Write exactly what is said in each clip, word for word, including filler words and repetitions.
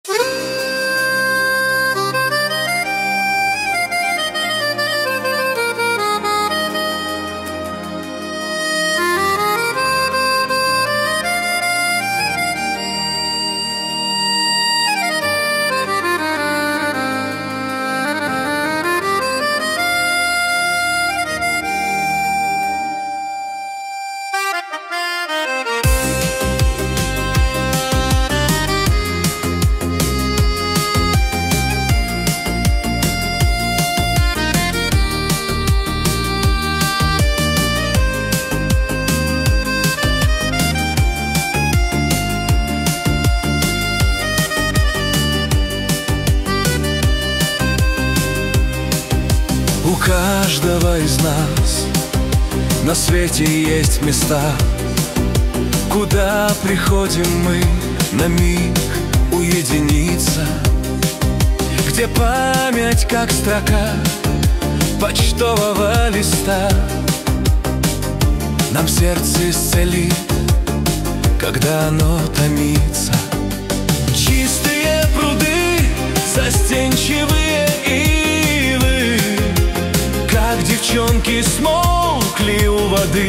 У каждого из нас на свете есть места, куда приходим мы на миг уединиться, где память, как строка почтового листа, нам сердце исцелит, когда оно томится. Чистые пруды, застенчивые ивы, как девчонки смолкли у воды.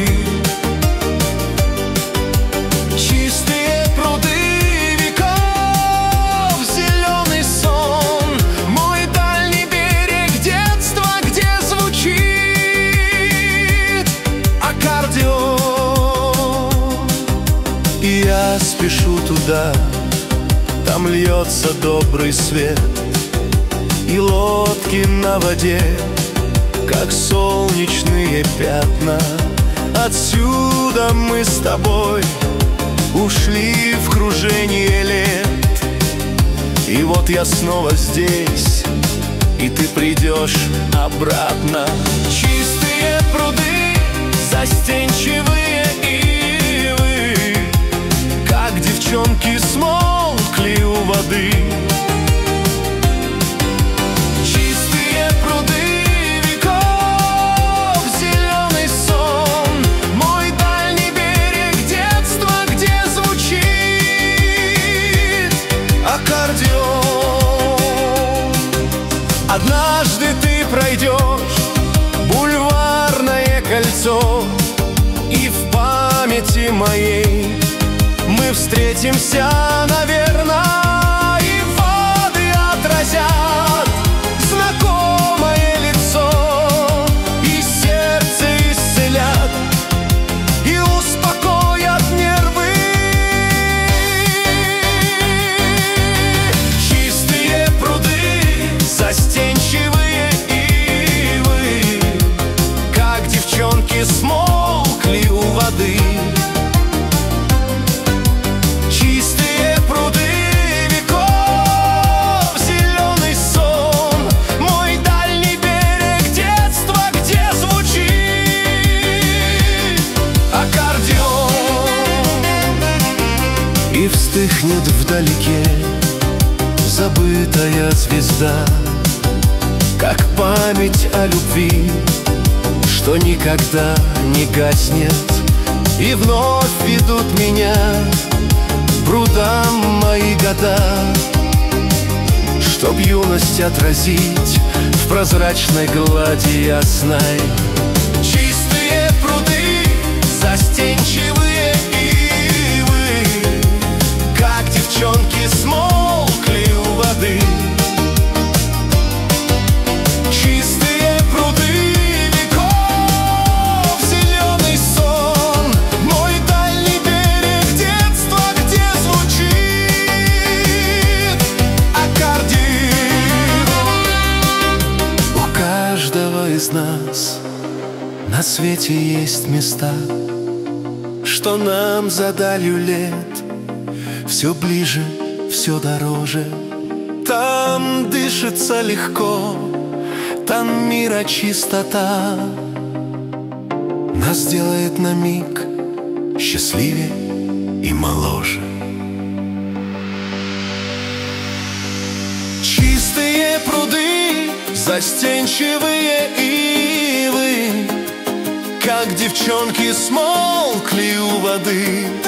Чистые пруды веков, зеленый сон, мой дальний берег детства, где звучит аккордеон. И я спешу туда, там льется добрый свет, и лодки на воде, как солнечные пятна. Отсюда мы с тобой ушли в кружение лет, и вот я снова здесь, и ты придешь обратно. Чистые пруды, застенчивые ивы, как девчонки смолкли у воды. Однажды ты пройдешь бульварное кольцо, и в памяти моей мы встретимся, наверное, и воды отразят знакомое лицо, и сердце исцелят, и успокоят нервы. Чистые пруды, застенчивые ивы, как девчонки смолкли у воды. Чистые пруды веков, зеленый сон, мой дальний берег детства, где звучит аккордеон. И вспыхнет вдалеке забытая звезда, как память о любви, что никогда не гаснет, и вновь ведут меня к прудам мои года, чтоб юность отразить в прозрачной глади ясной. Чистые пруды, застенчивые ивы, как девчонки смолкли у воды. Чистые пруды веков, зеленый сон, мой дальний берег детства, где звучит аккордеон. У каждого из нас на свете есть места, что нам за далью лет все ближе, все дороже. Там дышится легко, там мира чистота нас делает на миг счастливее и моложе. Чистые пруды, застенчивые ивы, как девчонки смолкли у воды.